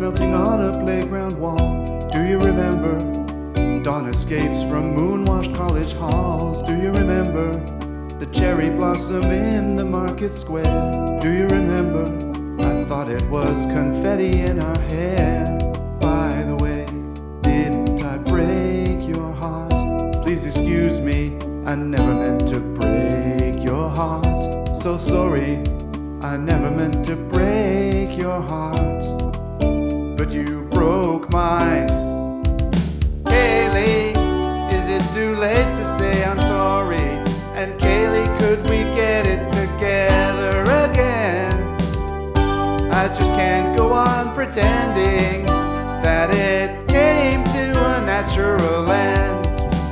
melting on a playground wall. Do you remember? Dawn escapes from moon-washed college halls. Do you remember? The cherry blossom in the market square. Do you remember? I thought it was confetti in our hair. By the way, didn't I break your heart? Please excuse me, I never meant to break your heart. So sorry, I never meant to break your heart, but you broke mine. Kaylee, is it too late to say I'm sorry? And Kaylee, could we get it together again? I just can't go on pretending that it came to a natural end.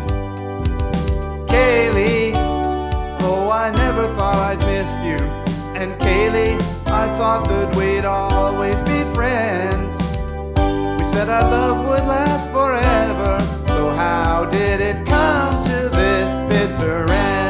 Kaylee, oh, I never thought I'd miss you. And Kaylee, I thought that we'd always be friends. We said our love would last forever, so how did it come to this bitter end?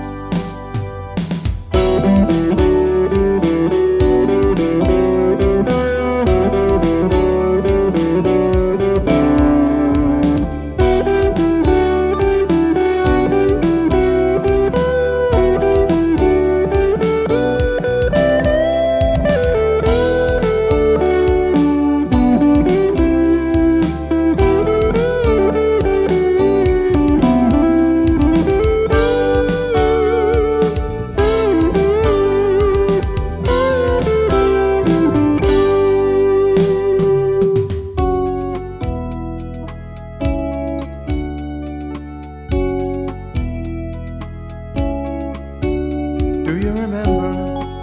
Do you remember?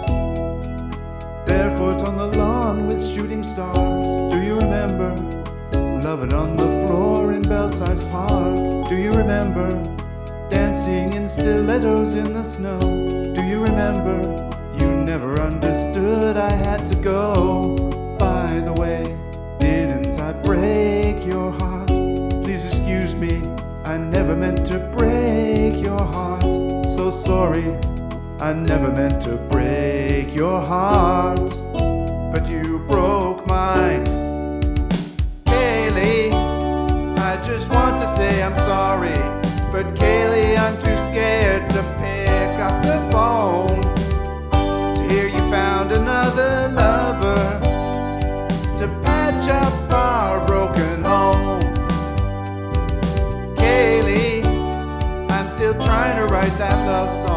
Barefoot on the lawn with shooting stars. Do you remember? Loving on the floor in Belsize Park. Do you remember? Dancing in stilettos in the snow. Do you remember? You never understood I had to go. By the way, didn't I break your heart? Please excuse me, I never meant to break your heart. So sorry, I never meant to break your heart, but you broke mine. Kaylee, I just want to say I'm sorry, but Kaylee, I'm too scared to pick up the phone, to hear you found another lover, to patch up our broken home. Kaylee, I'm still trying to write that love song.